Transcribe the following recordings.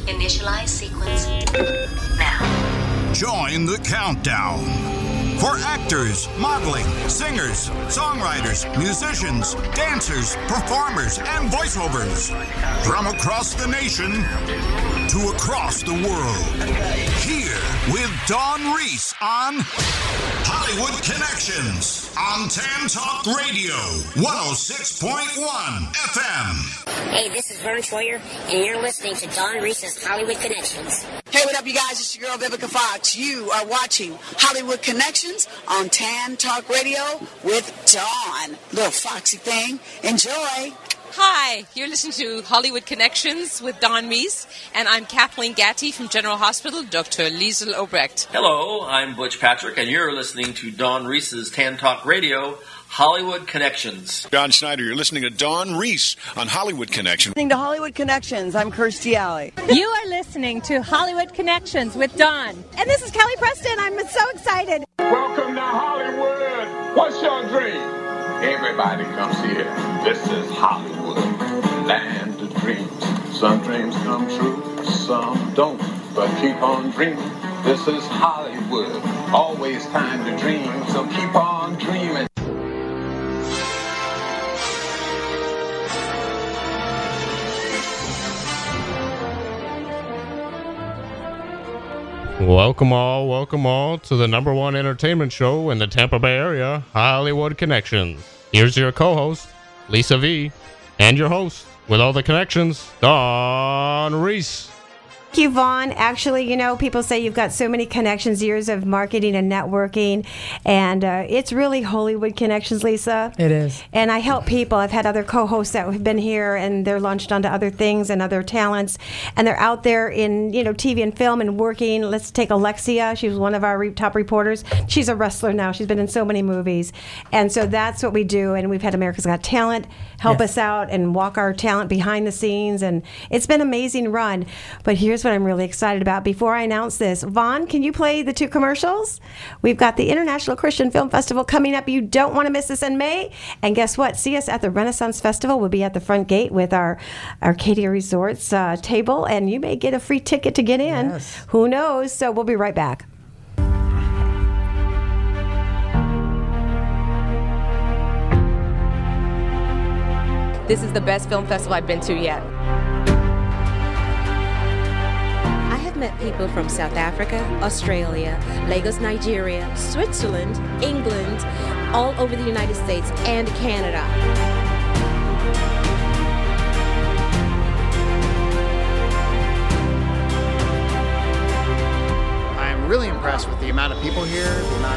Initialize sequence now. Join the countdown. For actors, modeling, singers, songwriters, musicians, dancers, performers, and voiceovers from across the nation to across the world. Here with Dawn Reese on Hollywood Connections on Tan Talk Radio 106.1 FM. Hey, this is Vern Troyer, and you're listening to Dawn Reese's Hollywood Connections. Hey, what up, you guys? It's your girl, Vivica Fox. You are watching Hollywood Connections on Tan Talk Radio with Dawn. Little foxy thing. Enjoy. Hi, you're listening to Hollywood Connections with Dawn Reese, and I'm Kathleen Gatty from General Hospital, Dr. Liesl Obrecht. Hello, I'm Butch Patrick, and you're listening to Dawn Reese's Tan Talk Radio, Hollywood Connections. John Schneider, you're listening to Dawn Reese on Hollywood Connections. Listening to Hollywood Connections, I'm Kirstie Alley. You are listening to Hollywood Connections with Dawn. And this is Kelly Preston. I'm so excited. Welcome to Hollywood. What's your dream? Everybody comes here. This is Hollywood, land of dreams. Some dreams come true, some don't. But keep on dreaming. This is Hollywood. Always time to dream, so keep on dreaming. Welcome all to the number one entertainment show in the Tampa Bay area, Hollywood Connections. Here's your co-host, Lisa V, and your host, with all the connections, Dawn Reese. Thank you, Vaughn. Actually, you know, people say you've got so many connections, years of marketing and networking, and it's really Hollywood Connections, Lisa. It is. And I help people. I've had other co-hosts that have been here, and they're launched onto other things and other talents, and they're out there in, you know, TV and film and working. Let's take Alexia. She was one of our top reporters. She's a wrestler now. She's been in so many movies. And so that's what we do, and we've had America's Got Talent help us out and walk our talent behind the scenes, and it's been an amazing run. But here's what I'm really excited about. Before I announce this, Vaughn, can you play the two commercials? We've got the International Christian Film Festival coming up. You don't want to miss this in May. And guess what? See us at the Renaissance Festival. We'll be at the front gate with our Arcadia Resorts table, and you may get a free ticket to get in. Yes. Who knows? So we'll be right back. This is the best film festival I've been to yet. I have met people from South Africa, Australia, Lagos, Nigeria, Switzerland, England, all over the United States and Canada. I'm really impressed with the amount of people here, the amount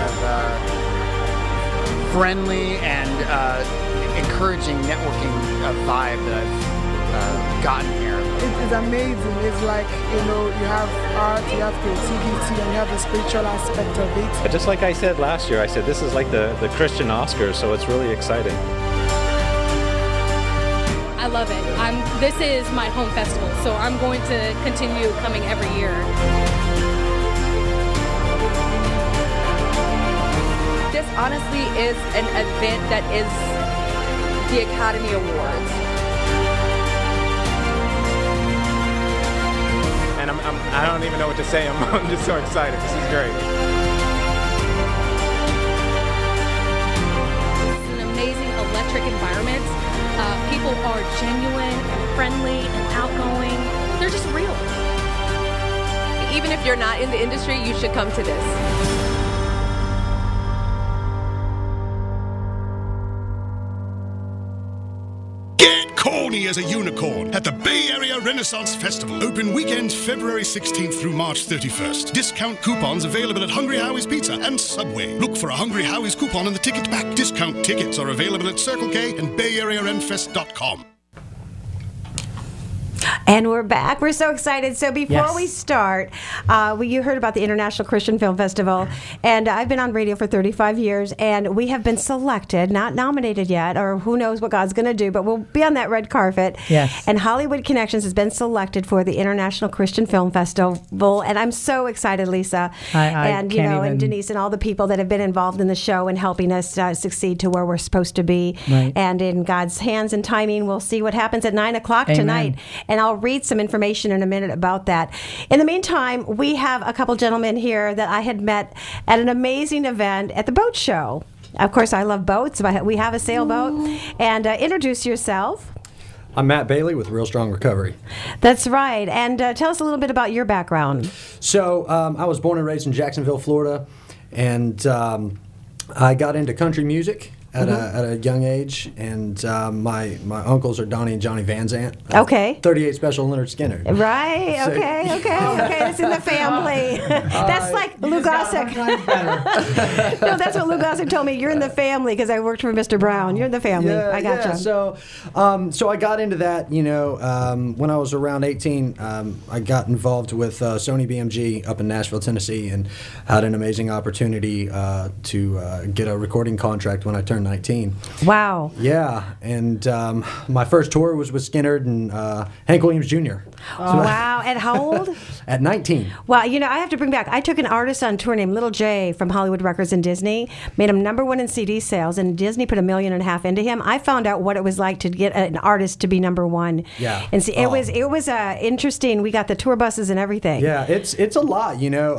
of friendly and encouraging networking vibe that I've gotten here. It's amazing. It's like, you know, you have art, you have creativity, and you have the spiritual aspect of it. Just like I said last year, I said this is like the Christian Oscars, so it's really exciting. I love it. This is my home festival, so I'm going to continue coming every year. This honestly is an event that is the Academy Awards. And I don't even know what to say. I'm just so excited. This is great. This is an amazing electric environment. People are genuine and friendly and outgoing. They're just real. Even if you're not in the industry, you should come to this. Corny as a unicorn at the Bay Area Renaissance Festival. Open weekends February 16th through March 31st. Discount coupons available at Hungry Howie's Pizza and Subway. Look for a Hungry Howie's coupon in the ticket back. Discount tickets are available at Circle K and BayAreaRenFest.com. And we're back. We're so excited. So before we start, you heard about the International Christian Film Festival, and I've been on radio for 35 years, and we have been selected, not nominated yet, or who knows what God's going to do, but we'll be on that red carpet. Yes. And Hollywood Connections has been selected for the International Christian Film Festival, and I'm so excited, Lisa, and Denise, and all the people that have been involved in the show and helping us succeed to where we're supposed to be. Right. And in God's hands and timing, we'll see what happens at 9 o'clock tonight. And I'll I'll read some information in a minute about that. In the meantime, we have a couple gentlemen here that I had met at an amazing event at the boat show. Of course, I love boats. We have a sailboat. And introduce yourself. I'm Matt Bailey with Real Strong Recovery. That's right. And tell us a little bit about your background. So I was born and raised in Jacksonville, Florida, and I got into country music at a young age, and my uncles are Donnie and Johnny Van Zant. Okay. 38 Special Leonard Skinner. Right. So- Okay. It's in the family. That's like Lou Gossett. No, that's what Lou Gossett told me. You're in the family because I worked for Mr. Brown. You're in the family. I gotcha. Yeah. So I got into that, when I was around 18, I got involved with Sony BMG up in Nashville, Tennessee, and had an amazing opportunity to get a recording contract when I turned 19. Wow. Yeah, and my first tour was with Skynyrd and Hank Williams Jr. Wow. At how old? At 19. Well, I have to bring back, I took an artist on tour named Little J from Hollywood Records and Disney, made him #1 in CD sales, and Disney put $1.5 million into him. I found out what it was like to get an artist to be #1. Yeah. And see, it was interesting. We got the tour buses and everything. Yeah, it's a lot,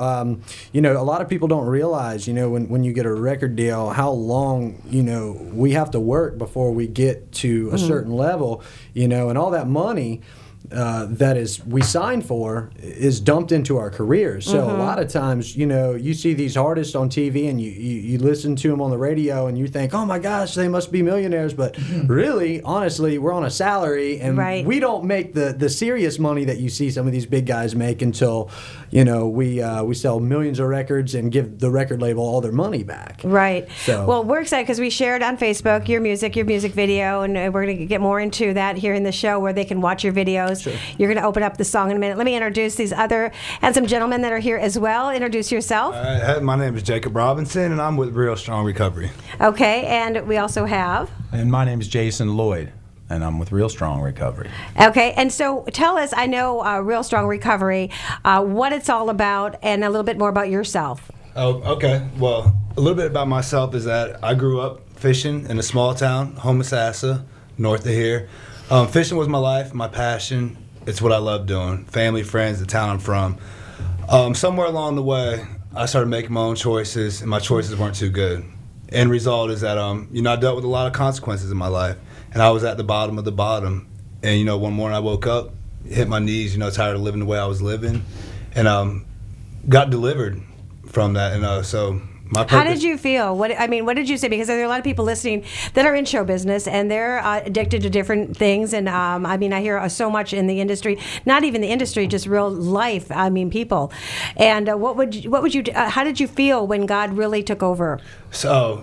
a lot of people don't realize, when you get a record deal, how long, we have to work before we get to a certain level, and all that money that is we sign for is dumped into our careers. So a lot of times, you see these artists on TV and you listen to them on the radio and you think, oh my gosh, they must be millionaires. But really, honestly, we're on a salary and we don't make the serious money that you see some of these big guys make until, we sell millions of records and give the record label all their money back. Right. So. Well, we're excited because we shared on Facebook your music video, and we're going to get more into that here in the show where they can watch your videos. Sure. You're going to open up the song in a minute. Let me introduce these other handsome gentlemen that are here as well. Introduce yourself. My name is Jacob Robinson, and I'm with Real Strong Recovery. Okay, and we also have... And my name is Jason Lloyd, and I'm with Real Strong Recovery. Okay, and so tell us, I know Real Strong Recovery, what it's all about, and a little bit more about yourself. Oh, okay. Well, a little bit about myself is that I grew up fishing in a small town, Homosassa, north of here. Fishing was my life, my passion. It's what I love doing. Family, friends, the town I'm from. Somewhere along the way, I started making my own choices, and my choices weren't too good. End result is that, I dealt with a lot of consequences in my life, and I was at the bottom of the bottom. And, one morning I woke up, hit my knees, tired of living the way I was living, and got delivered from that. And so my purpose... How did you feel? What did you say? Because there are a lot of people listening that are in show business and they're addicted to different things. And I hear so much in the industry, not even the industry, just real life. People. And what would you do? How did you feel when God really took over? So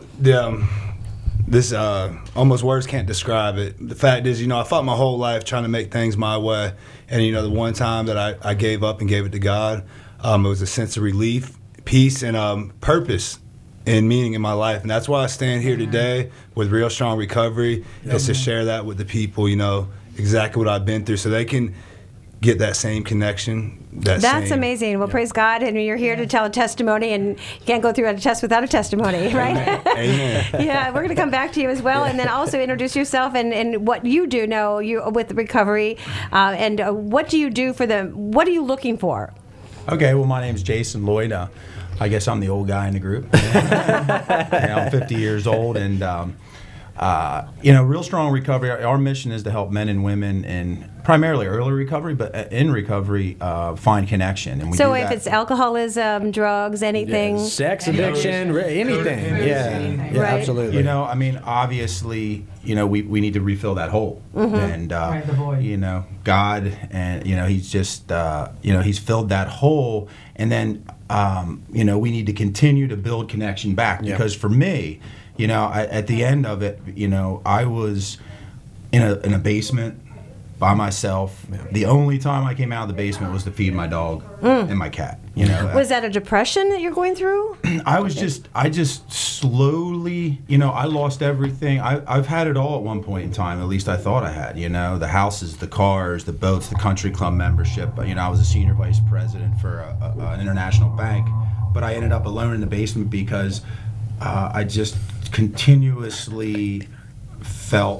this almost words can't describe it. The fact is, I fought my whole life trying to make things my way. And the one time that I gave up and gave it to God, it was a sense of relief, peace, and purpose and meaning in my life. And that's why I stand here today with Real Strong Recovery, is to share that with the people, exactly what I've been through, so they can get that same connection. That's amazing. Well, praise God. And you're here to tell a testimony, and you can't go through a test without a testimony, right? Amen. Yeah, we're going to come back to you as well, and then also introduce yourself and what you do know with recovery, and what do you do for them? What are you looking for? Okay, well, my name's Jason Lloyd. I guess I'm the old guy in the group. I'm 50 years old, and Real Strong Recovery, our mission is to help men and women in primarily early recovery, but in recovery, find connection. And we so do if that. it's alcoholism, drugs, anything. Yeah, sex addiction, anything. Yeah, right. Absolutely. Obviously, we need to refill that hole. And, God, and, he's just, he's filled that hole. And then, we need to continue to build connection back. Because for me, at the end of it, I was in a basement by myself. The only time I came out of the basement was to feed my dog and my cat. Was that a depression that you're going through? I just slowly, I lost everything. I've had it all at one point in time. At least I thought I had. The houses, the cars, the boats, the country club membership. I was a senior vice president for an international bank, but I ended up alone in the basement because I just continuously felt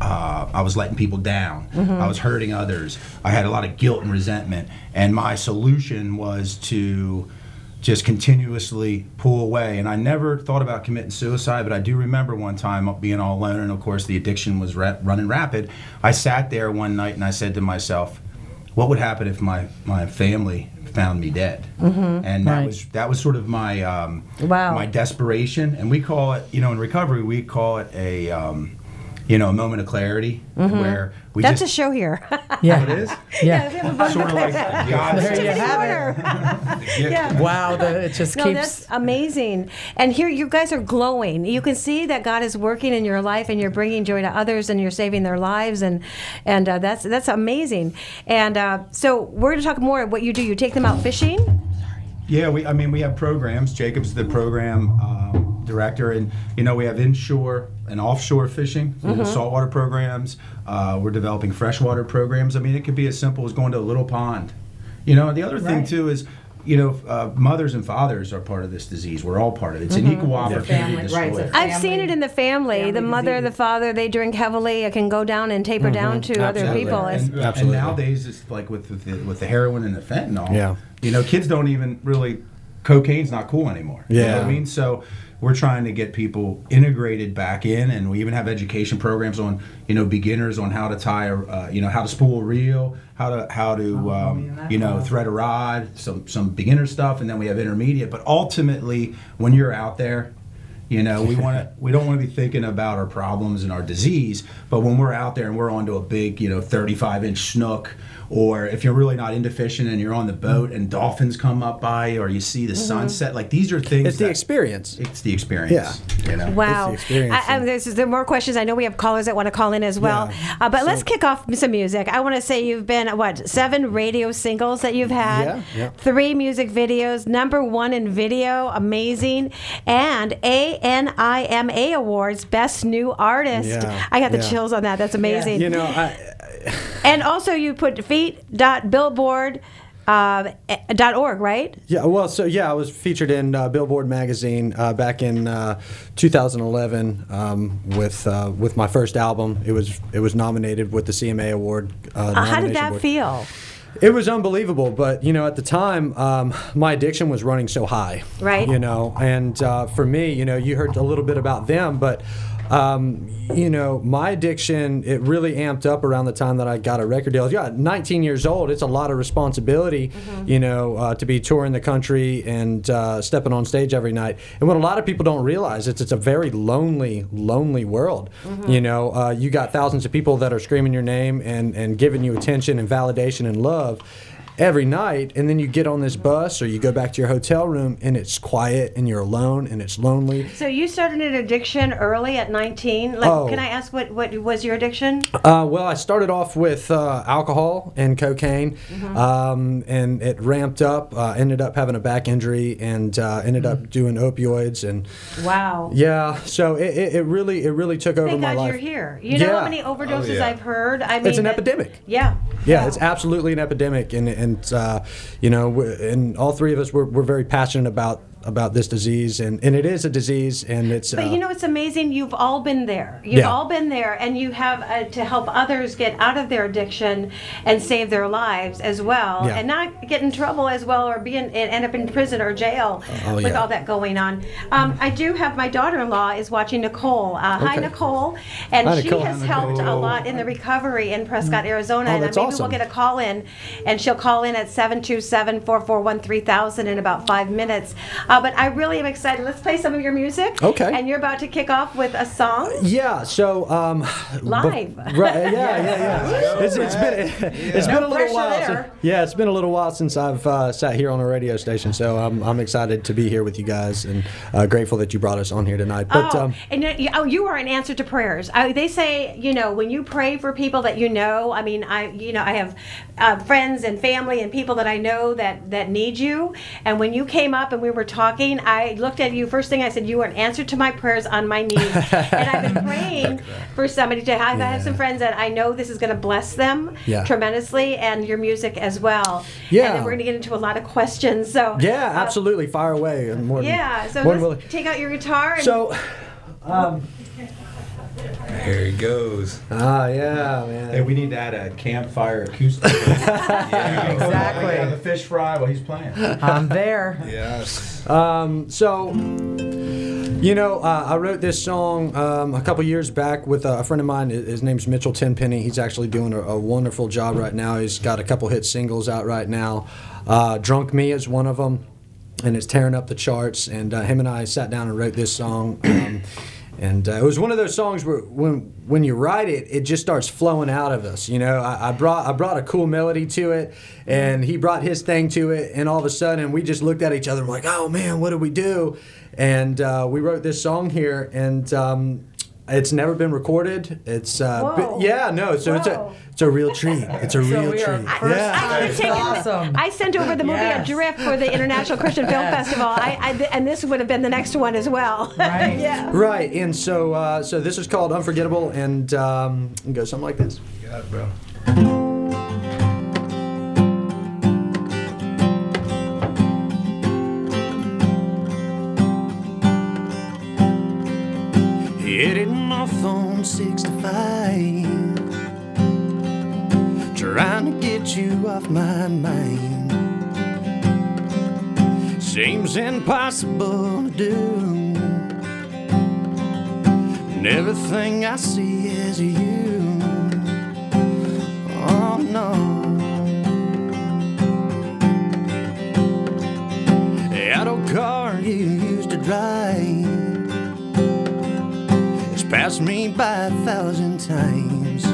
I was letting people down. I was hurting others. I had a lot of guilt and resentment. And my solution was to just continuously pull away. And I never thought about committing suicide, but I do remember one time being all alone, and of course the addiction was running rapid. I sat there one night and I said to myself, what would happen if my family found me dead? And that was sort of my my desperation. And we call it, in recovery, we call it a a moment of clarity, where we That's a show here. Yeah, it is. Yeah, we have a bunch Sort of like God. There you have it. Yeah. Wow, it just keeps. That's amazing. And here you guys are glowing. You can see that God is working in your life, and you're bringing joy to others, and you're saving their lives, and that's amazing. And so we're going to talk more about what you do. You take them out fishing. Yeah, we have programs. Jacob's the program director, and we have inshore and offshore fishing, saltwater programs. We're developing freshwater programs. I mean, it could be as simple as going to a little pond. The other thing too is, mothers and fathers are part of this disease. We're all part of it. It's an equal opportunity disorder. I've seen it in the family. The mother, the father, they drink heavily. It can go down and taper down to other people. And nowadays, it's like with the heroin and the fentanyl. Kids don't even really. Cocaine's not cool anymore. You know what I mean? So we're trying to get people integrated back in, and we even have education programs on, beginners on how to tie, how to spool a reel, how to thread a rod, some beginner stuff, and then we have intermediate. But ultimately, when you're out there, we don't want to be thinking about our problems and our disease, but when we're out there and we're onto a big, 35-inch snook, or if you're really not into fishing and you're on the boat and dolphins come up by, or you see the sunset, like these are things. It's the experience. It's the experience. Yeah. Wow. It's the experience. There are more questions. I know we have callers that want to call in as well. Yeah. But let's kick off some music. I want to say you've been, 7 radio singles that you've had, 3 music videos, #1 in video, amazing, and ANIMA Awards, Best New Artist. Yeah. I got the chills on that. That's amazing. And also you put feet.billboard.org, right? Yeah, well, I was featured in Billboard magazine back in 2011 with my first album. It was nominated with the CMA Award. How did that feel? It was unbelievable, but at the time, my addiction was running so high, right? And for me, you heard a little bit about them, but my addiction, it really amped up around the time that I got a record deal. 19 years old, it's a lot of responsibility, to be touring the country and stepping on stage every night. And what a lot of people don't realize, it's a very lonely world. You got thousands of people that are screaming your name and giving you attention and validation and love every night, and then you get on this bus or you go back to your hotel room and it's quiet and you're alone and it's lonely. So you started an addiction early at 19. Can I ask what was your addiction? Well, I started off with alcohol and cocaine, and it ramped up. Ended up having a back injury and ended up doing opioids and. Wow. Yeah, so it really took over my life. Thank God you're here. You know how many overdoses I've heard? I mean, it's an epidemic. Yeah. Yeah, it's absolutely an epidemic, and all three of us we're very passionate about this disease, and it is a disease, and it's. But it's amazing. You've all been there. You've all been there, and you have to help others get out of their addiction and save their lives as well, and not get in trouble as well, or end up in prison or jail with all that going on. I do have my daughter-in-law is watching Nicole. Hi, Nicole, and she has helped a lot in the recovery in Prescott, Arizona, and maybe we'll get a call in, and she'll call in at 727-441-3000 in about 5 minutes. But I really am excited. Let's play some of your music. Okay. And you're about to kick off with a song? Yeah, so... live. Right, yeah. It's been a little while. It's been a little while since I've sat here on a radio station, so I'm excited to be here with you guys, and grateful that you brought us on here tonight. But you are an answer to prayers. They say, when you pray for people that I mean, I have friends and family and people that I know that need you, and when you came up and we were talking, I looked at you. First thing I said, you are an answer to my prayers on my knees. And I've been praying for somebody to have. I have some friends that I know this is going to bless them tremendously, and your music as well. Yeah. And then we're going to get into a lot of questions. So absolutely, fire away. So let's take out your guitar. Here he goes. Ah, yeah, man. Hey, we need to add a campfire acoustic. Yeah, exactly. Have a fish fry while he's playing. I'm there. Yes. So, you know, I wrote this song a couple years back with a friend of mine. His name's Mitchell Tenpenny. He's actually doing a wonderful job right now. He's got a couple hit singles out right now. Drunk Me is one of them, and it's tearing up the charts. And him and I sat down and wrote this song. And it was one of those songs where when you write it, it just starts flowing out of us. You know, I brought a cool melody to it, and he brought his thing to it, and all of a sudden we just looked at each other and we're like, oh man, what do we do? And we wrote this song here, and it's never been recorded. It's so it's a real treat. It's a real treat. I sent over the movie Adrift for the International Christian Film Festival. And this would have been the next one as well. Right. Yeah. Right. And so this is called Unforgettable, and it goes something like this. You got it, bro. Heading off on 65, trying to get you off my mind. Seems impossible to do, and everything I see is you. Oh no. That old car you used to drive passed me by 1,000 times.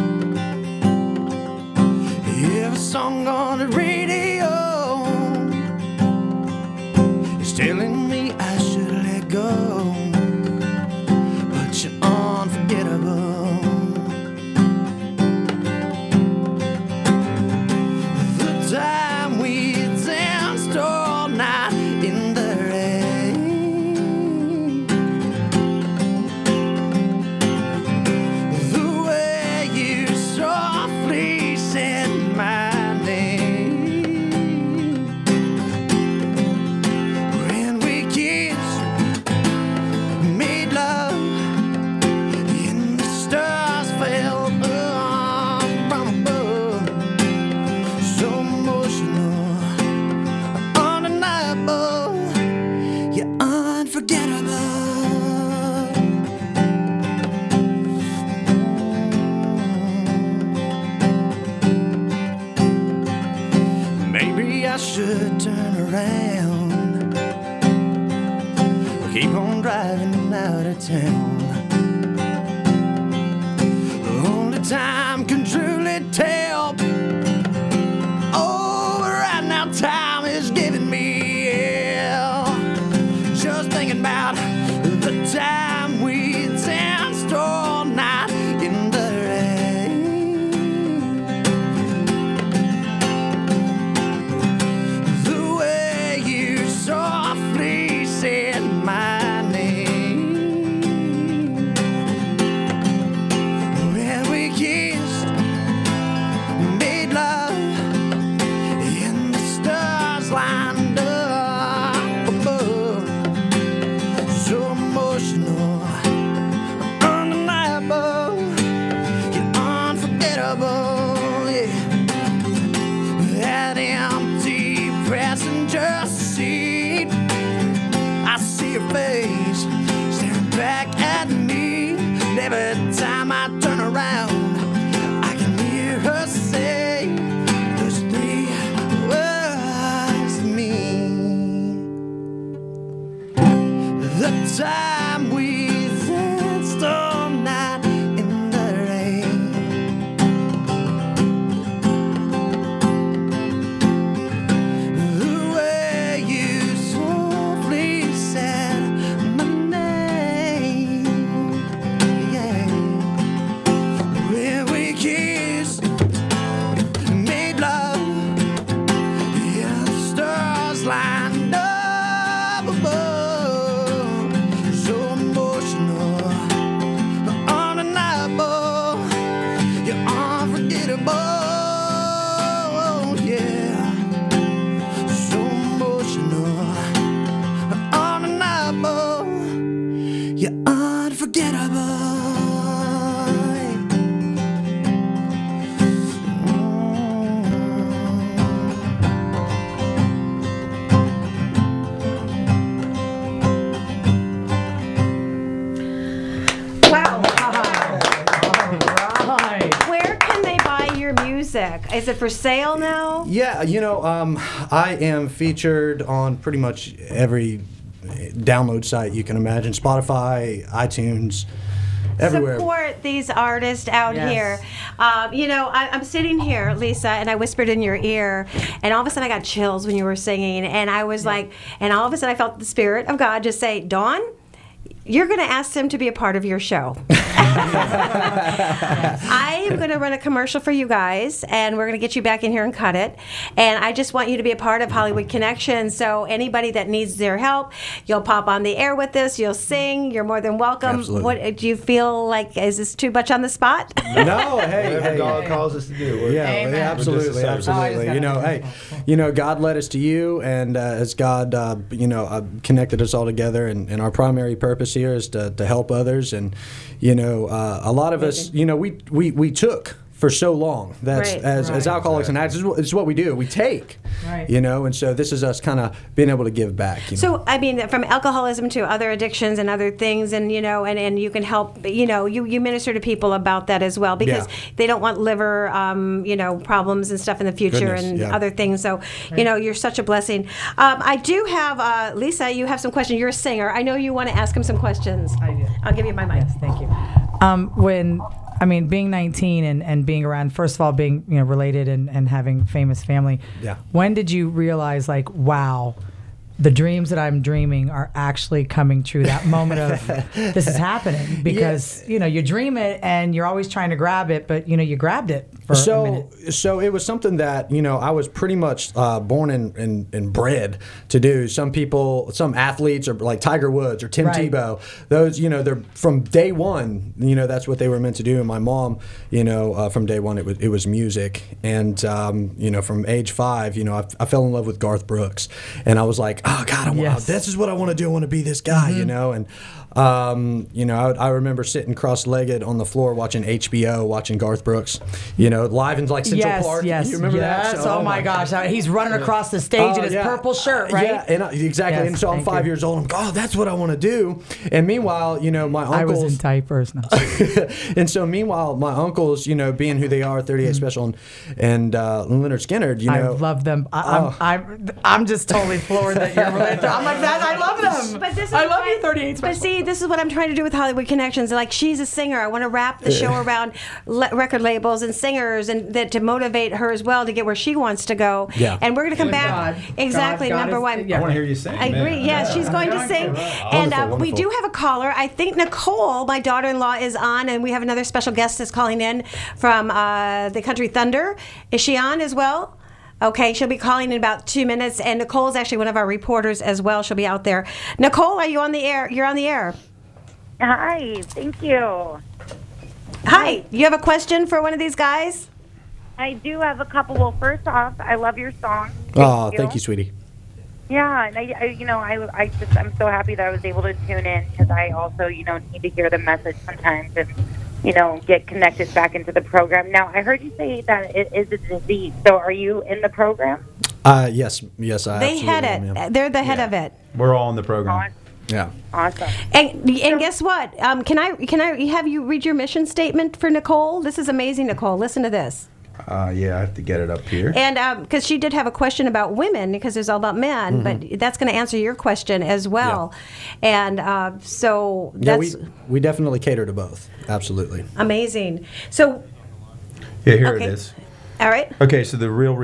Every song on the radio is telling me I should let go, but you're unforgettable. The time we danced all night in the should turn around, keep on driving out of town. Only time can truly tell. Oh, right now time is giving me hell. Just thinking about the time we danced all night in the softly said my name when we kissed, made love, and the stars lined up above. So emotional, undeniable, you're unforgettable, yeah. That empty passenger seat, I see your face staring back at me. And every time I turn around, I can hear her say those 3 words to me. The time we danced all night in the rain. The way you softly said my name, yeah. When we kissed, made love, yeah, the stars lined up above. So music? Is it for sale now? Yeah, I am featured on pretty much every download site you can imagine. Spotify, iTunes, everywhere. Support these artists out here. I'm sitting here, Lisa, and I whispered in your ear, and all of a sudden I got chills when you were singing, and I was like, and all of a sudden I felt the Spirit of God just say, Dawn, you're going to ask them to be a part of your show. I am going to run a commercial for you guys, and we're going to get you back in here and cut it. And I just want you to be a part of Hollywood Connections. So anybody that needs their help, you'll pop on the air with us. You'll sing. You're more than welcome. Absolutely. What do you feel like? Is this too much on the spot? No, Whatever God calls us to do. Absolutely. God led us to you, and as God, connected us all together, and our primary purpose here is to help others, and a lot of us, we took for so long. That's as alcoholics and addicts, it's what we do. We take, and so this is us kind of being able to give back. So I mean, from alcoholism to other addictions and other things, and and you can help. You minister to people about that as well, because they don't want liver, problems and stuff in the future other things. So you're such a blessing. I do have Lisa. You have some questions. You're a singer. I know you want to ask him some questions. I do. I'll give you my mic. Yes, thank you. Being 19 and being around, first of all, being related and having famous family. Yeah. When did you realize, like, wow, the dreams that I'm dreaming are actually coming true? That moment of this is happening, because you dream it and you're always trying to grab it, but you grabbed it for a minute. So it was something that I was pretty much born and bred to do. Some athletes are like Tiger Woods or Tim Tebow. Those they're from day one. That's what they were meant to do. And my mom, from day one it was music. And from age 5, I fell in love with Garth Brooks, and I was like, oh God, this is what I want to do. I want to be this guy, and I remember sitting cross-legged on the floor watching HBO, watching Garth Brooks, live in like Central Park. Yes, you remember that? Yes. So, oh my gosh, he's running across the stage in his purple shirt, right? Yeah, and exactly. Yes, and so I'm 5 years old. I'm like, oh, that's what I want to do. And meanwhile, my uncles. I was in diapers. No. And so meanwhile, my uncles, being who they are, 38 Special and Leonard Skinner, I love them. I'm just totally floored that you're related. I'm like that. I love them. But this is I love you, 38 Special. But see, this is what I'm trying to do with Hollywood Connections. Like, she's a singer. I want to wrap the show around record labels and singers, and that to motivate her as well to get where she wants to go. Yeah. And we're going to come back. God. Exactly, God number is, one. I want to hear you sing. I agree. Yes, she's going to sing. And we do have a caller. I think Nicole, my daughter-in-law, is on, and we have another special guest that's calling in from the Country Thunder. Is she on as well? Okay, she'll be calling in about 2 minutes, and Nicole's actually one of our reporters as well. She'll be out there. Nicole, are you on the air? You're on the air. Hi, thank you. Hi, you have a question for one of these guys? I do have a couple. Well, first off, I love your song. Thank you, sweetie. Yeah, and I'm so happy that I was able to tune in, because I also, need to hear the message sometimes and, get connected back into the program. Now, I heard you say that it is a disease. So are you in the program? Yes, I They head it. am. They're the head of it. We're all in the program. Awesome. Yeah. Awesome. And guess what? Can I have you read your mission statement for Nicole? This is amazing, Nicole. Listen to this. I have to get it up here. And because she did have a question about women, because it's all about men, but that's going to answer your question as well. Yeah. And so that's we definitely cater to both. Absolutely. Amazing. So here it is. All right. Okay, so the Real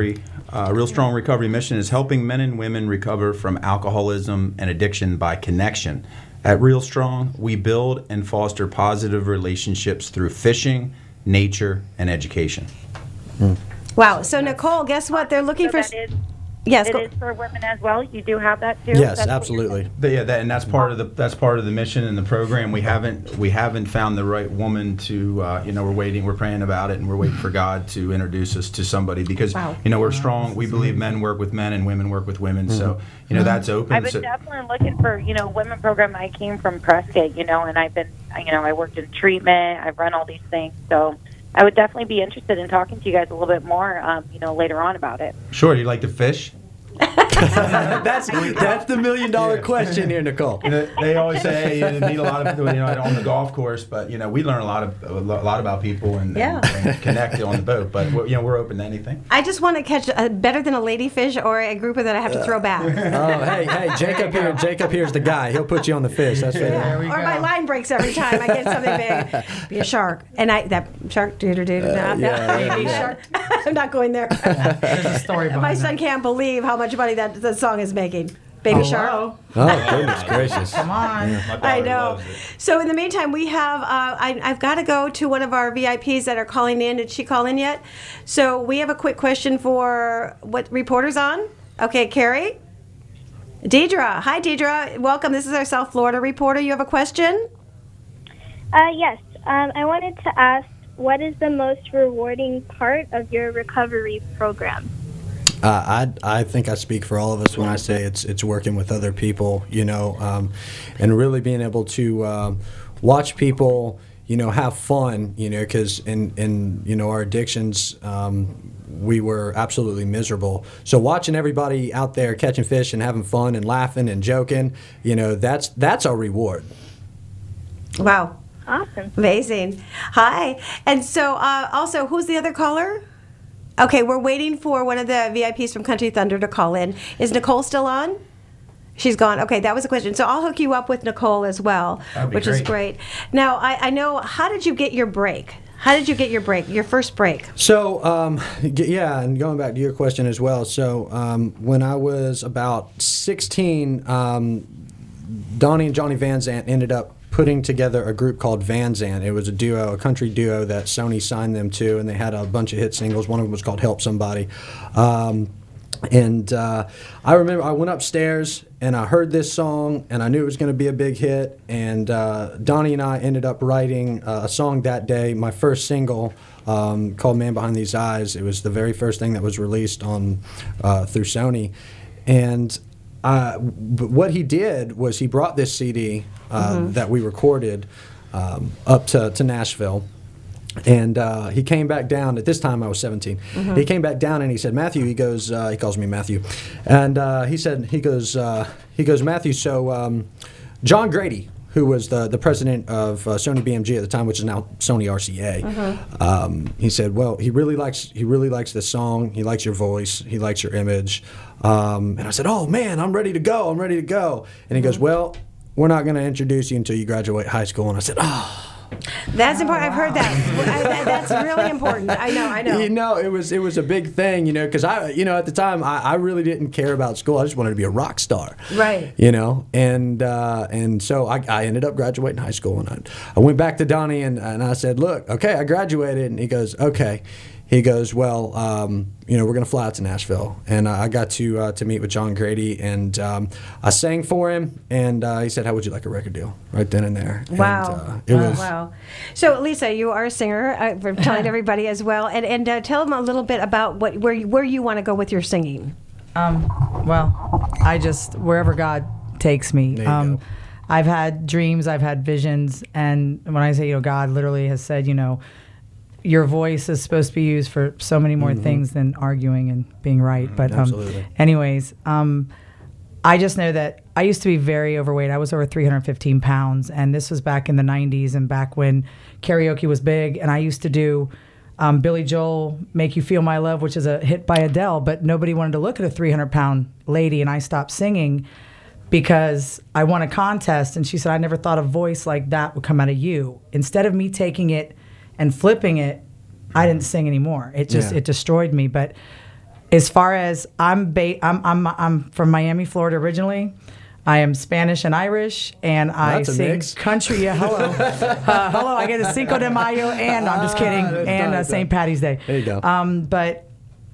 Strong Recovery mission is helping men and women recover from alcoholism and addiction by connection. At Real Strong, we build and foster positive relationships through fishing, nature, and education. Wow. So Nicole, guess what? They're looking for. Yes, it is for women as well. You do have that too. Yes, absolutely. And that's part of the mission in the program. We haven't found the right woman to. We're praying about it, and we're waiting for God to introduce us to somebody, because we're strong. We believe men work with men and women work with women. So that's open. I've been definitely looking for women program. I came from Prescott, and I've been I worked in treatment. I've run all these things, so I would definitely be interested in talking to you guys a little bit more, later on about it. Sure. You like to fish? That's the $1 million question here, Nicole. They always say you need a lot of on the golf course, but we learn a lot about people and connect on the boat. But we're open to anything. I just want to catch better than a ladyfish or a grouper that I have to throw back. Oh, hey, Jacob here's the guy. He'll put you on the fish. That's right. Or my line breaks every time I get something big. Be a shark, and that shark shark. I'm not going there. There's a story behind My son can't believe how much money that the song is making. Baby Shark. Oh, goodness gracious. Come on. I know. So in the meantime, we have, I've got to go to one of our VIPs that are calling in. Did she call in yet? So we have a quick question for what reporter's on? Okay, Carrie? Deidre. Hi, Deidre. Welcome. This is our South Florida reporter. You have a question? Yes. I wanted to ask, what is the most rewarding part of your recovery program? I think I speak for all of us when I say it's working with other people, and really being able to watch people, have fun, because in our addictions, we were absolutely miserable. So watching everybody out there catching fish and having fun and laughing and joking, that's our reward. Wow. Awesome. Amazing. Hi. And so also, who's the other caller? Okay, we're waiting for one of the VIPs from Country Thunder to call in. Is Nicole still on? She's gone. Okay, that was a question. So I'll hook you up with Nicole as well, which is great. Now, I know, how did you get your break? How did you get your break, your first break? So, and going back to your question as well. So, when I was about 16, Donnie and Johnny Van Zant ended up putting together a group called Van Zant. It was a country duo that Sony signed them to, and they had a bunch of hit singles. One of them was called Help Somebody. I remember I went upstairs and I heard this song and I knew it was going to be a big hit, and Donnie and I ended up writing a song that day, my first single, called Man Behind These Eyes. It was the very first thing that was released on through Sony. And but what he did was he brought this CD that we recorded up to Nashville. And he came back down. At this time, I was 17. Mm-hmm. He came back down and he said, "Matthew," he goes, he calls me Matthew, and he goes, Matthew. So John Grady, who was the president of Sony BMG at the time, which is now Sony RCA, he said, "Well, he really likes this song. He likes your voice. He likes your image." And I said, "Oh man, I'm ready to go. And he goes, "Well, we're not going to introduce you until you graduate high school." And I said, "Oh." That's important. I've heard that. That's really important. I know. It was a big thing, because I, at the time, I really didn't care about school. I just wanted to be a rock star. Right. And so I ended up graduating high school, and I went back to Donnie and I said, "Look, okay, I graduated." And he goes, "Okay." He goes, "Well, we're going to fly out to Nashville." And I got to meet with John Grady, and I sang for him, and he said, "How would you like a record deal?" Right then and there. Wow. And, wow. So, Lisa, you are a singer, for telling everybody as well. And tell them a little bit about where you want to go with your singing. Well, I just, wherever God takes me. There you go. I've had dreams, I've had visions, and when I say, God literally has said, your voice is supposed to be used for so many more things than arguing and being right. But anyways, I just know that I used to be very overweight. I was over 315 pounds, and this was back in the 90s and back when karaoke was big. And I used to do Billy Joel, Make You Feel My Love, which is a hit by Adele, but nobody wanted to look at a 300-pound lady, and I stopped singing because I won a contest, and she said, "I never thought a voice like that would come out of you." Instead of me taking it and flipping it, I didn't sing anymore. It just it destroyed me. But as far as I'm from Miami, Florida originally. I am Spanish and Irish, and I sing country. Yeah, hello, hello. I get a Cinco de Mayo, and I'm just kidding, and St. Patty's Day. There you go. But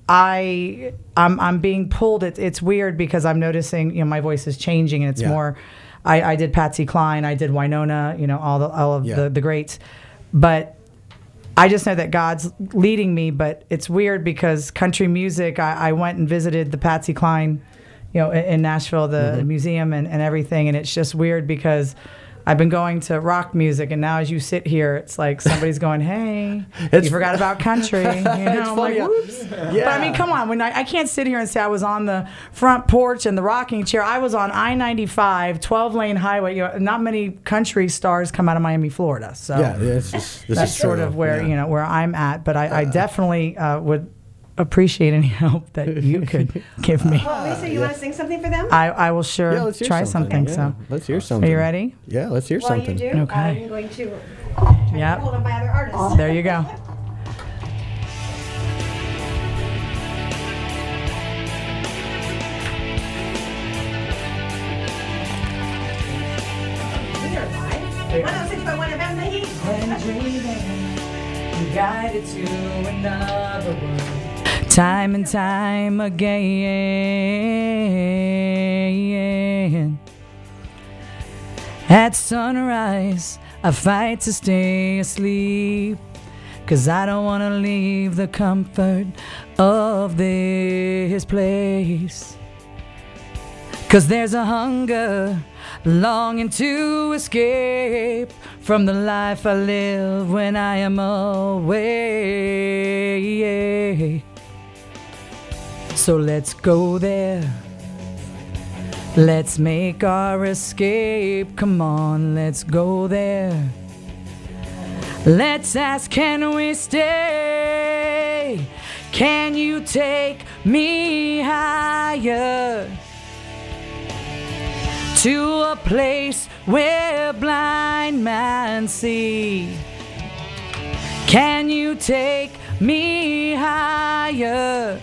I'm being pulled. It's weird because I'm noticing my voice is changing, and it's more. I did Patsy Cline, I did Winona, all of the greats, but I just know that God's leading me. But it's weird because country music. I went and visited the Patsy Cline, in Nashville, the museum and everything, and it's just weird because I've been going to rock music, and now as you sit here, it's like somebody's going, "Hey, you forgot about country." You know, I'm like, "Whoops." Yeah. But I mean, come on. When I can't sit here and say I was on the front porch and the rocking chair. I was on I-95, 12-lane highway. You know, not many country stars come out of Miami, Florida. So yeah, this that's is sort true. of where Yeah. where I'm at. But I definitely would appreciate any help that you could give me. Well, Lisa, you want to sing something for them? I will sure Yeah, let's hear try something. Yeah. So Let's hear something. Are you ready? Yeah, let's hear While something. you do, Okay. I'm going to Yep. hold up my other artists. There you go. We are live. 106.1 FM, The Heat. When dreaming, you guided to another world. Time and time again. At sunrise, I fight to stay asleep, 'cause I don't want to leave the comfort of this place. 'Cause there's a hunger, longing to escape from the life I live when I am away. So let's go there. Let's make our escape. Come on, let's go there. Let's ask, can we stay? Can you take me higher? To a place where blind men see. Can you take me higher?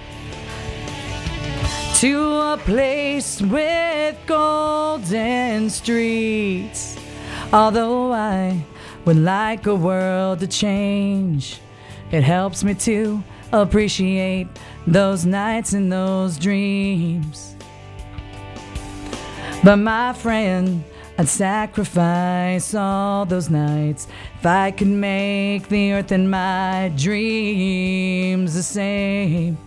To a place with golden streets. Although I would like a world to change, it helps me to appreciate those nights and those dreams. But my friend, I'd sacrifice all those nights if I could make the earth and my dreams the same.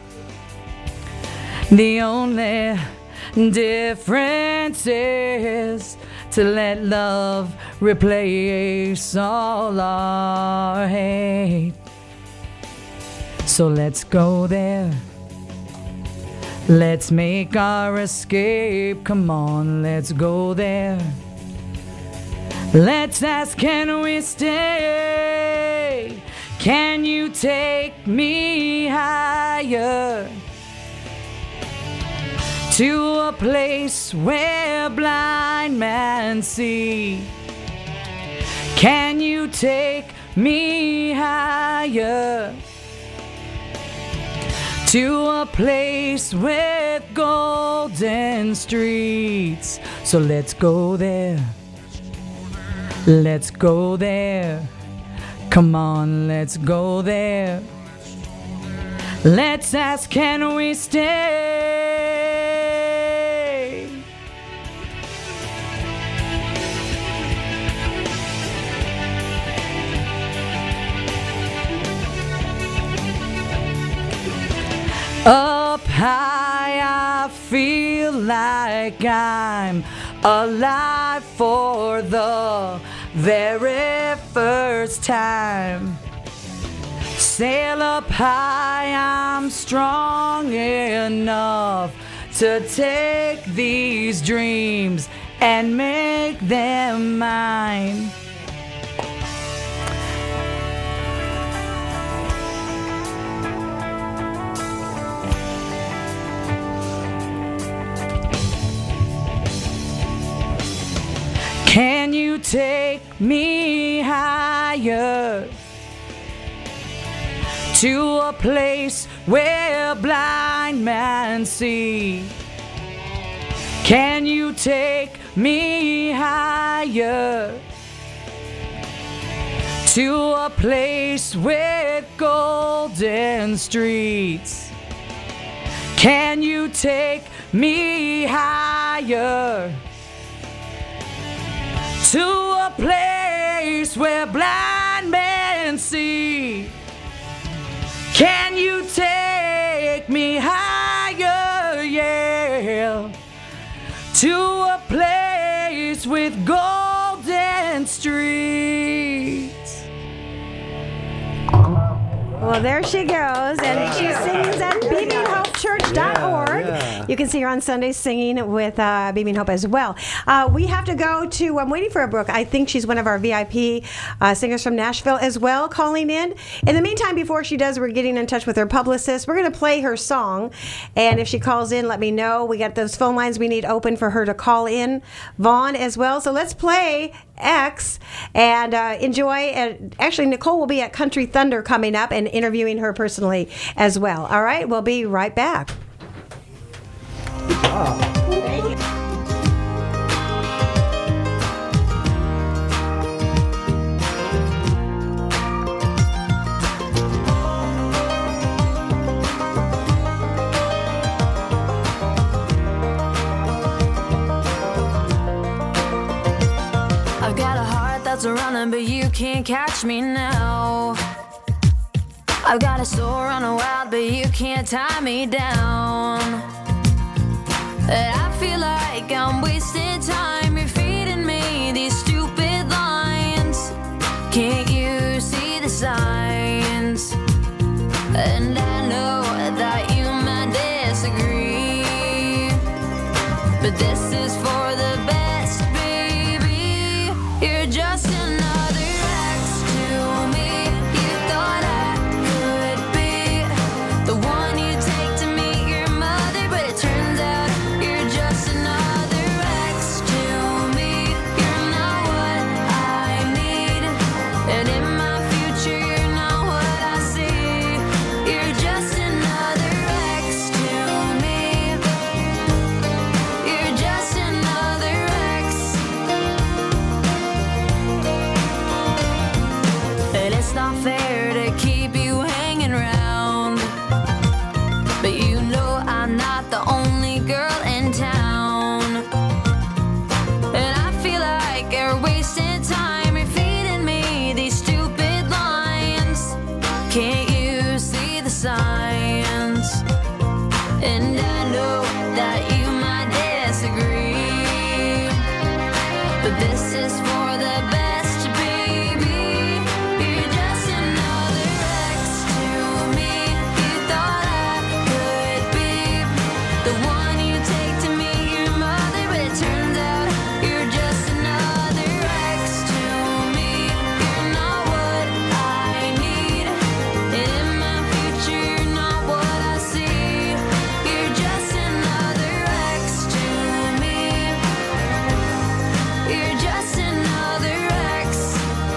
The only difference is to let love replace all our hate. So let's go there. Let's make our escape. Come on, let's go there. Let's ask, can we stay? Can you take me higher? To a place where blind men see. Can you take me higher? To a place with golden streets. So let's go there. Let's go there. Come on, let's go there. Let's ask, can we stay? Up high, I feel like I'm alive for the very first time. Sail up high, I'm strong enough to take these dreams and make them mine. Can you take me higher? To a place where blind men see. Can you take me higher? To a place with golden streets. Can you take me higher? To a place where blind men see. Can you take me higher, yeah? To a place with gold streets. Well, there she goes, and she sings at BeamingHopeChurch.org. Yeah. You can see her on Sundays singing with Beaming Hope as well. We have to go to, I'm waiting for a Brooke. I think she's one of our VIP singers from Nashville as well, calling in. In the meantime, before she does, we're getting in touch with her publicist. We're going to play her song, and if she calls in, let me know. We got those phone lines we need open for her to call in. Vaughn as well. So let's play X and enjoy. Actually, Nicole will be at Country Thunder coming up and interviewing her personally as well. All right, we'll be right back. Thank you. I've got a heart that's running, but you can't catch me now. I've got a soul running wild, but you can't tie me down. And I feel like I'm wasting time. You're feeding me these stupid lines. Can't you see the signs? And I know that you might disagree, but this is for the best, baby. You're just another ex to me. You thought I could be the one you take to meet your mother, but it turns out you're just another ex to me. You're not what I need, and in my future you're not what I see. You're just another ex to me. You're just another ex. And it's not fair to keep you hanging around, but you know I'm not the only girl in town. And I feel like you're wasting time. You're feeding me these stupid lines. Can't you see the signs? And I know that you might disagree, but this is for the best, baby. You're just another ex to me. You thought I could be the one you take to meet your mother, but it turns out you're just another ex to me. You're not what I need, and in my future you're not what I see. You're just another ex to me. You're just another ex.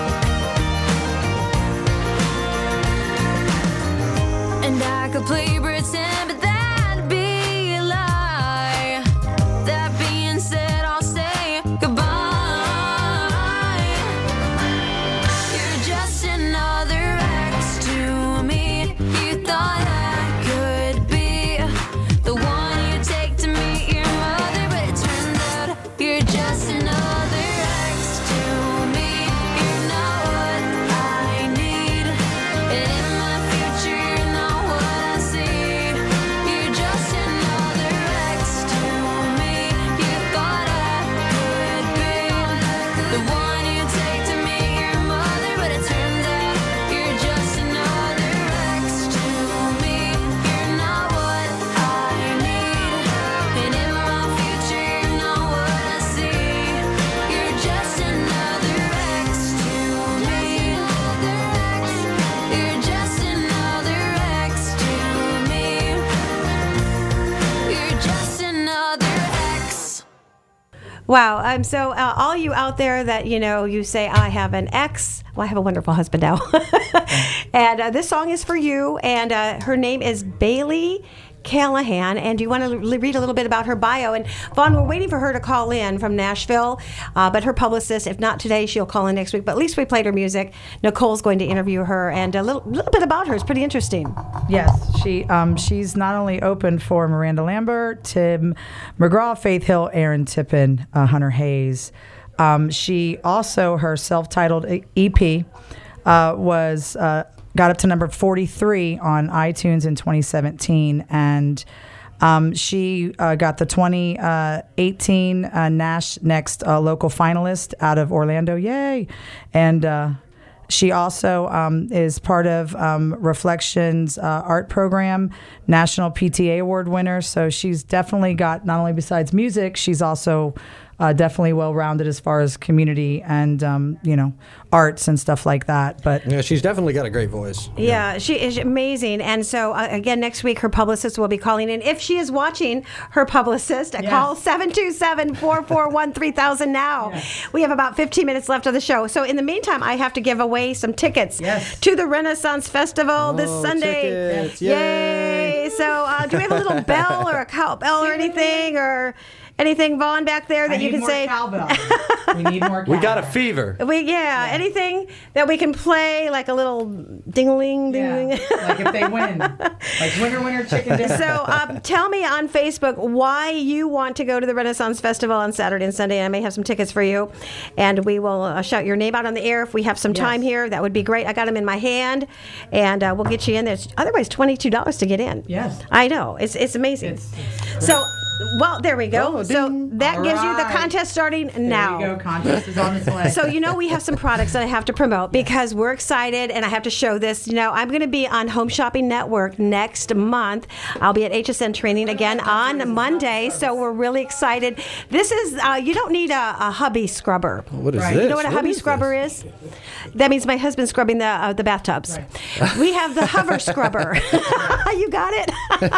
And I could play pretend, but that'd be a lie. That being said, I'll say goodbye. You're just another ex to me. You thought I could be the one you take to meet your mother, but it turns out you're just another ex to me. You're not what I need, and in my future you're not what I see. You're just another ex to me. You thought I could be the one you take to meet your mother, but it turns out you're just another ex to me. You're not what I need, and in my future you're not what I see. You're just another ex to me. You're just another ex to me. You're just another ex. Wow. So all you out there that, you say, I have an ex. Well, I have a wonderful husband now. And this song is for you. And her name is Bailey Callahan. And do you want to read a little bit about her bio? And Vaughn, we're waiting for her to call in from Nashville. But her publicist, if not today, she'll call in next week. But at least we played her music. Nicole's going to interview her. And a little bit about her is pretty interesting. Yes, she's not only opened for Miranda Lambert, Tim McGraw, Faith Hill, Aaron Tippin, Hunter Hayes. She also, her self-titled EP got up to number 43 on iTunes in 2017, and She got the 2018 Nash Next local finalist out of Orlando. Yay! And she also is part of Reflections art program, National PTA Award winner. So she's definitely got, not only besides music, she's also definitely well-rounded as far as community and, arts and stuff like that. But yeah, she's definitely got a great voice. Yeah, she is amazing. And so, again, next week, her publicist will be calling in. If she is watching, her publicist, call 727-441-3000 now. Yes. We have about 15 minutes left of the show. So, in the meantime, I have to give away some tickets to the Renaissance Festival this Sunday. Tickets. Yay! So, do we have a little bell or a cowbell or anything? Or anything, Vaughn, back there that you can say? Cowbell. We need more cowbell. We got a fever. Anything that we can play, like a little ding-a-ling, ding-a-ling. Like if they win. Like winner, chicken dinner. So tell me on Facebook why you want to go to the Renaissance Festival on Saturday and Sunday. I may have some tickets for you. And we will shout your name out on the air if we have some time here. That would be great. I got them in my hand. And we'll get you in. There's otherwise $22 to get in. Yes. I know. It's amazing. So... Well, there we go. So that gives you the contest starting now. There you go. Contest is on its way. So, we have some products that I have to promote because we're excited and I have to show this. I'm going to be on Home Shopping Network next month. I'll be at HSN training again on Monday. So we're really excited. This is, you don't need a hubby scrubber. What is this? You know what a hubby scrubber is? That means my husband's scrubbing the bathtubs. Right. We have the hover scrubber. You got it?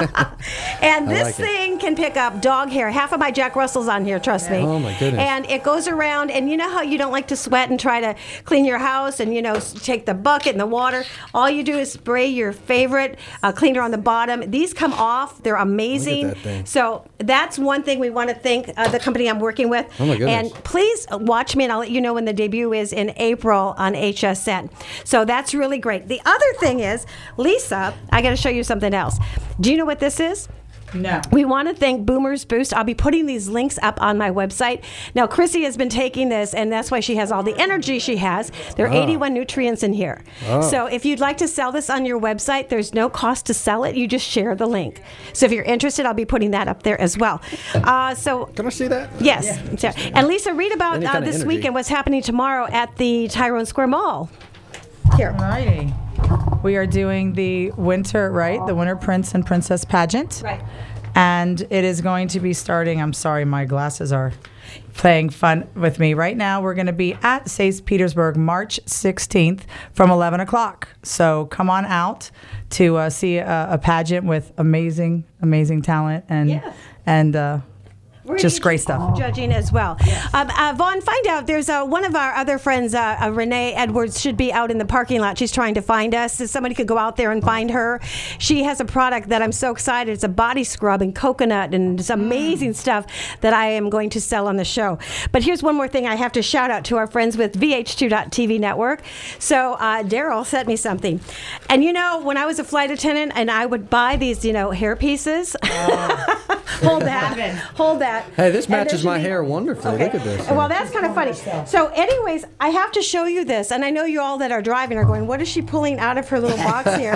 And this thing can pick up dog hair. Half of my Jack Russell's on here, trust me. Oh, my goodness. And it goes around, and you know how you don't like to sweat and try to clean your house and, take the bucket and the water? All you do is spray your favorite cleaner on the bottom. These come off. They're amazing. Look at that thing. So that's one thing we want to thank the company I'm working with. Oh, my goodness. And please watch me, and I'll let you know when the debut is in April on HSN. So that's really great. The other thing is, Lisa, I got to show you something else. Do you know what this is? No. We want to thank Boomers Boost. I'll be putting these links up on my website. Now, Chrissy has been taking this, and that's why she has all the energy she has. There are 81 nutrients in here. So if you'd like to sell this on your website, there's no cost to sell it. You just share the link. So if you're interested, I'll be putting that up there as well. Can I see that? Yes. Yeah. And Lisa, read about this weekend, what's happening tomorrow at the Tyrone Square Mall. Here. All righty. We are doing the winter Prince and Princess pageant. Right. And it is going to be starting, I'm sorry, my glasses are playing fun with me. Right now, we're going to be at St. Petersburg, March 16th from 11 o'clock. So come on out to see a pageant with amazing talent and just great stuff. Judging as well. Yes. Vaughn, find out. There's one of our other friends, Renee Edwards, should be out in the parking lot. She's trying to find us. So somebody could go out there and find her. She has a product that I'm so excited. It's a body scrub and coconut and it's amazing stuff that I am going to sell on the show. But here's one more thing I have to shout out to our friends with VH2.TV network. So Daryl sent me something. And when I was a flight attendant and I would buy these, hair pieces. Hold that. Hey, this matches my hair wonderfully. Okay. Look at this. Well, that's kind of funny. So anyways, I have to show you this, and I know you all that are driving are going, what is she pulling out of her little box here?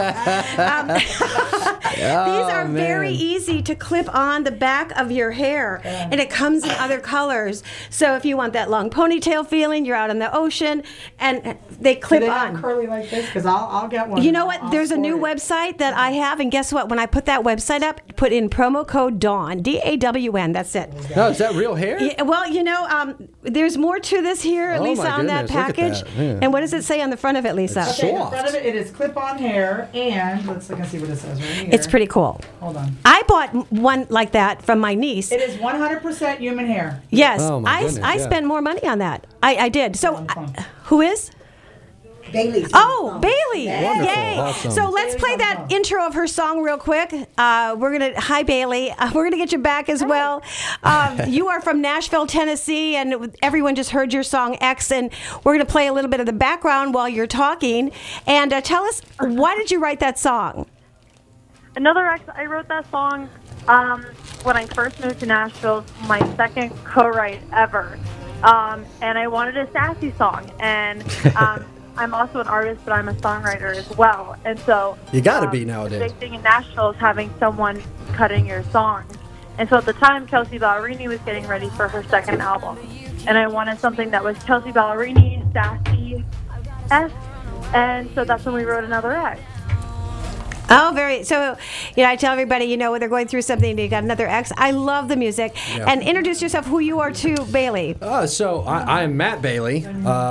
These are very easy to clip on the back of your hair, and it comes in other colors. So if you want that long ponytail feeling, you're out in the ocean, and they clip on. Curly like this? Because I'll get one. You know what? There's a new website that I have, and guess what? When I put that website up, put in promo code DAWN, DAWN. That's it. No, is that real hair? Yeah, well, there's more to this here, Lisa, on that package. And what does it say on the front of it, Lisa? Okay, the front of it is clip-on hair, and let's look and see what it says right here. It's pretty cool. Hold on. I bought one like that from my niece. It is 100% human hair. Yes, I spent more money on that. I did. So, who is? Bailey. Oh, Bailey. Wonderful. Yay. Awesome. So let's play that intro of her song real quick. Hi, Bailey. We're going to get you back as well. You are from Nashville, Tennessee, and everyone just heard your song X, and we're going to play a little bit of the background while you're talking. And tell us, why did you write that song? Another X, I wrote that song when I first moved to Nashville, my second co-write ever. And I wanted a sassy song. And I'm also an artist, but I'm a songwriter as well. And so You got to be the nowadays. big thing in Nashville is having someone cutting your songs. And so at the time, Kelsey Ballerini was getting ready for her second album. And I wanted something that was Kelsey Ballerini, sassy-esque. And so that's when we wrote Another X. Oh, so, I tell everybody, when they're going through something, you got another X. I love the music. Yeah. And introduce yourself, who you are to Bailey. So I am Matt Bailey.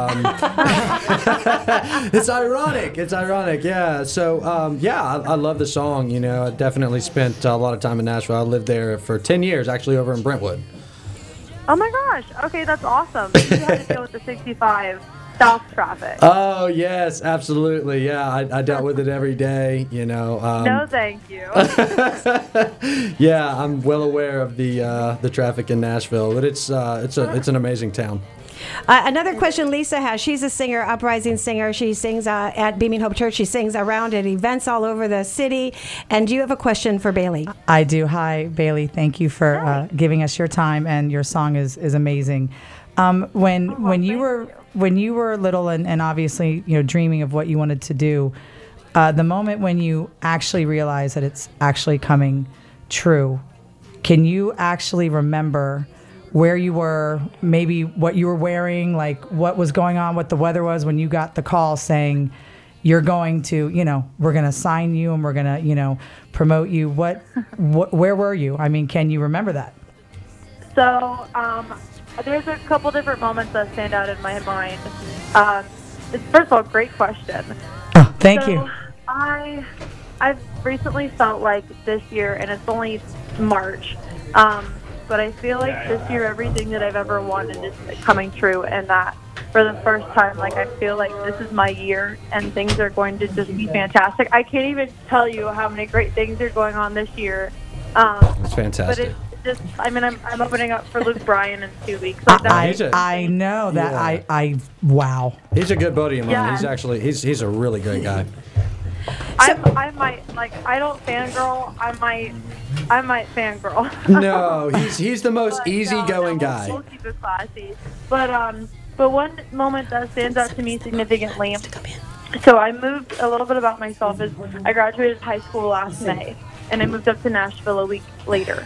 It's ironic. Yeah. So, I love the song. I definitely spent a lot of time in Nashville. I lived there for 10 years, actually, over in Brentwood. Oh, my gosh. Okay, that's awesome. You had to deal with the 65 South traffic. Oh, yes, absolutely. Yeah, I dealt with it every day, No, thank you. Yeah, I'm well aware of the traffic in Nashville, but it's an amazing town. Another question Lisa has. She's a singer, uprising singer. She sings at Beaming Hope Church. She sings around at events all over the city. And do you have a question for Bailey? I do. Hi, Bailey. Thank you for giving us your time, and your song is amazing. When you were little and obviously dreaming of what you wanted to do, the moment when you actually realized that it's actually coming true, can you actually remember where you were, maybe what you were wearing, like what was going on, what the weather was when you got the call saying you're going to, we're going to sign you and we're going to, promote you? Where were you? I mean, can you remember that? So, there's a couple different moments that stand out in my mind. First of all, great question. Oh, thank you. I've recently felt like this year, and it's only March, but I feel like this year everything that I've ever wanted is coming true, and that for the first time, I feel like this is my year, and things are going to just be fantastic. I can't even tell you how many great things are going on this year. That's fantastic. But I'm opening up for Luke Bryan in 2 weeks. I know that. Yeah. Wow. He's a good buddy of mine. Yeah. He's a really great guy. I don't fangirl. I might fangirl. No, he's the most easygoing guy. We'll keep it classy. But one moment that stands out to me significantly. So I moved a little bit about myself. Is I graduated high school last May, and I moved up to Nashville a week later.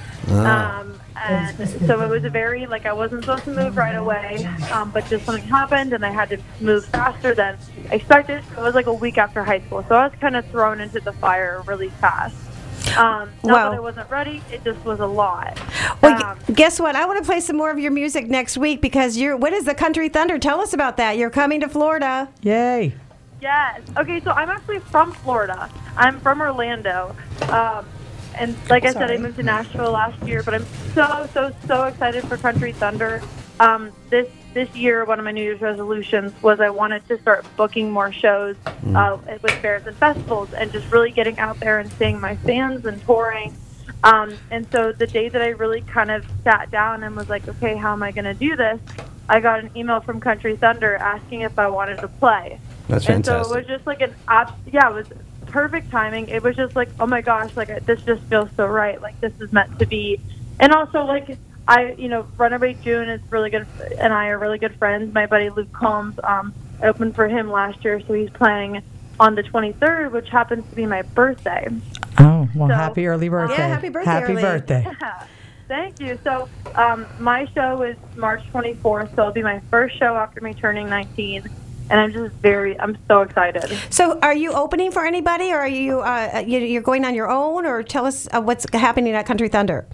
And so it was a very, I wasn't supposed to move right away, but just something happened, and I had to move faster than expected. So it was a week after high school. So I was kind of thrown into the fire really fast. Not that I wasn't ready, it just was a lot. Well, guess what? I want to play some more of your music next week because what is the Country Thunder? Tell us about that. You're coming to Florida. Yay. Yes. Okay, so I'm actually from Florida. I'm from Orlando. And like I said, I moved to Nashville last year, but I'm so excited for Country Thunder. This year, one of my New Year's resolutions was I wanted to start booking more shows with fairs and festivals and just really getting out there and seeing my fans and touring. And so the day that I really kind of sat down and was like, okay, how am I going to do this? I got an email from Country Thunder asking if I wanted to play. That's fantastic. And so it was just it was perfect timing. It was just oh my gosh, this just feels so right. This is meant to be. And also, Runaway June is really good, and I are really good friends. My buddy Luke Combs opened for him last year, so he's playing on the 23rd, which happens to be my birthday. Oh, well, happy early birthday. Yeah, happy birthday. Happy birthday. Thank you. So my show is March 24th, so it'll be my first show after me turning 19. And I'm so excited. So are you opening for anybody, or are you you're going on your own, or tell us what's happening at Country Thunder?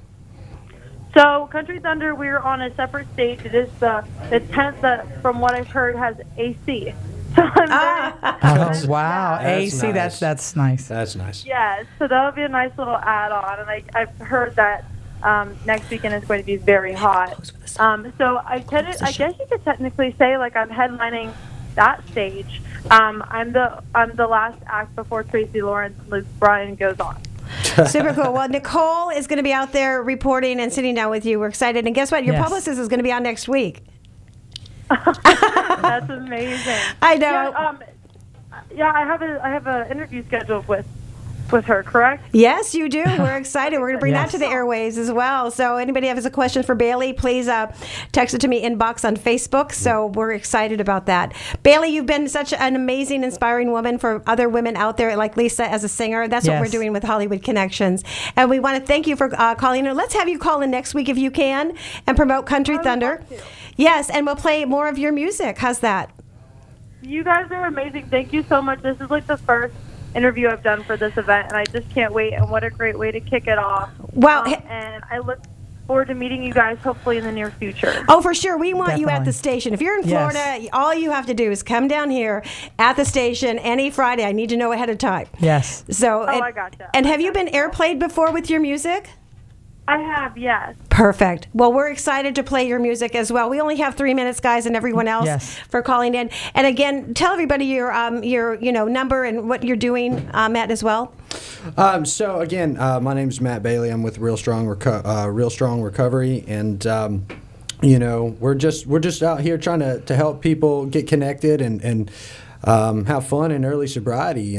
So Country Thunder, we're on a separate stage. It is the tent that, from what I've heard, has AC. So oh, wow. AC, nice. that's nice. That's nice. Yeah, so that'll be a nice little add-on. And I've heard that next weekend is going to be very hot. So I guess you could technically say I'm headlining that stage. I'm the last act before Tracy Lawrence and Luke Bryan goes on. Super cool. Well, Nicole is going to be out there reporting and sitting down with you. We're excited. And guess what? Your publicist is going to be on next week. That's amazing. I know. I have an interview scheduled with with her, correct? Yes, you do. We're excited. We're going to bring that to the airways as well. So anybody has a question for Bailey, please text it to me inbox on Facebook. So we're excited about that. Bailey, you've been such an amazing, inspiring woman for other women out there like Lisa as a singer. That's what we're doing with Hollywood Connections. And we want to thank you for calling in. Let's have you call in next week if you can and promote Country Thunder. Yes, and we'll play more of your music. How's that? You guys are amazing. Thank you so much. This is like the first interview I've done for this event, and I just can't wait. And what a great way to kick it off. Well, and I look forward to meeting you guys hopefully in the near future. Oh, for sure. We want you at the station. If you're in Florida, all you have to do is come down here at the station any Friday. I need to know ahead of time. Yes. So, I gotcha. And have you been airplayed before with your music? I have, yes. Perfect. Well, we're excited to play your music as well. We only have 3 minutes, guys, and everyone else for calling in. And again, tell everybody your number and what you're doing, Matt, as well. So again, my name is Matt Bailey. I'm with Real Strong Recovery, and we're just out here trying to help people get connected and have fun in early sobriety.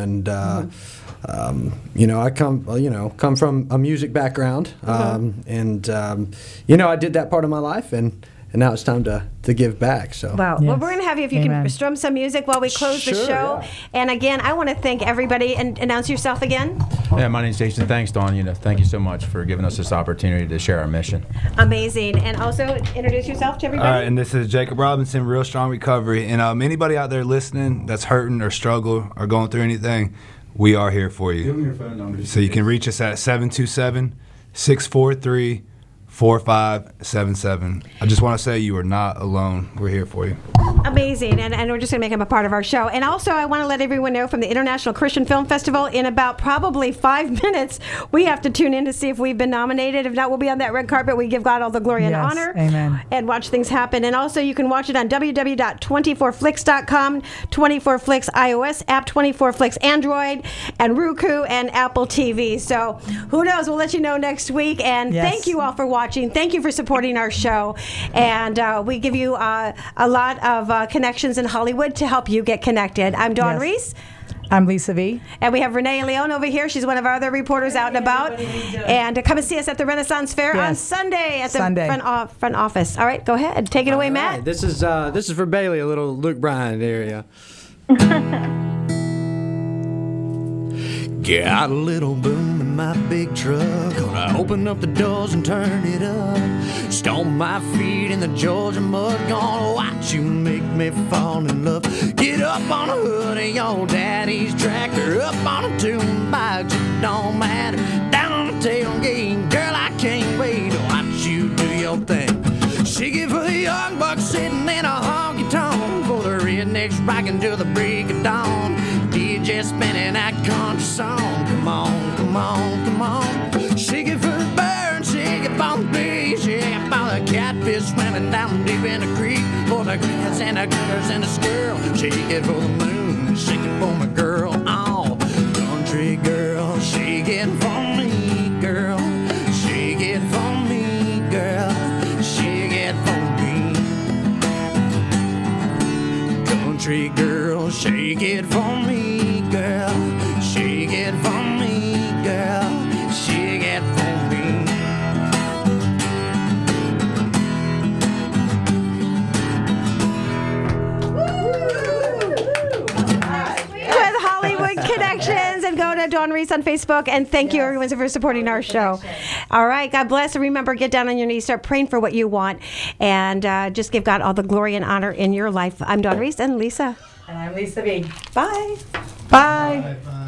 I come from a music background, and I did that part of my life, and now it's time to give back. So wow. Well, we're going to have you if you can strum some music while we close the show. Yeah. And again, I want to thank everybody and announce yourself again. Yeah, my name's Jason. Thanks, Dawn. Thank you so much for giving us this opportunity to share our mission. Amazing. And also introduce yourself to everybody. All right, and this is Jacob Robinson, Real Strong Recovery. And anybody out there listening that's hurting or struggle or going through anything, we are here for you. Give me your phone number. So you can reach us at 727-643-4577. I just want to say you are not alone. We're here for you. Amazing. And we're just going to make him a part of our show. And also, I want to let everyone know from the International Christian Film Festival, in about probably 5 minutes, we have to tune in to see if we've been nominated. If not, we'll be on that red carpet. We give God all the glory and honor. Amen. And watch things happen. And also, you can watch it on www.24flix.com, 24flix iOS app, 24flix Android, and Roku, and Apple TV. So who knows? We'll let you know next week. And thank you all for watching. Thank you for supporting our show. And we give you a lot of connections in Hollywood to help you get connected. I'm Dawn Reese. I'm Lisa V. And we have Renee Leon over here. She's one of our other reporters out and about. And come and see us at the Renaissance Fair on Sunday at the front office. All right, go ahead. Take it away, Matt. Right. This is for Bailey, a little Luke Bryan area. Got a little boom in my big truck. Gonna open up the doors and turn it up. Stomp my feet in the Georgia mud. Gonna watch you make me fall in love. Get up on the hood of your daddy's tractor. Up on a tune bike, it don't matter. Down on the tailgate, girl, I can't wait to watch you do your thing. Shake it for the young bucks sitting in a honky tonk. For the rednecks rocking till the break of dawn. DJ spinning that country song. Come on, come on, come on. Shake it for the birds, shake it for the bees. Shake it for the catfish swimming down deep in the creek. For the grass and the critters and the squirrel. Shake it for the moon, shake it for my girl. Oh, country girl, shake it for me, girl. Shake it for me, girl. Shake it for me. Country girl, shake it for me, girl. Shake it for me, girl. Shake it for me. With Hollywood Connections, and go to Dawn Reese on Facebook, and thank you everyone for supporting our show. All right, God bless, and remember, get down on your knees, start praying for what you want, and just give God all the glory and honor in your life. I'm Dawn Reese and Lisa. And I'm Lisa V. Bye. Bye. Bye.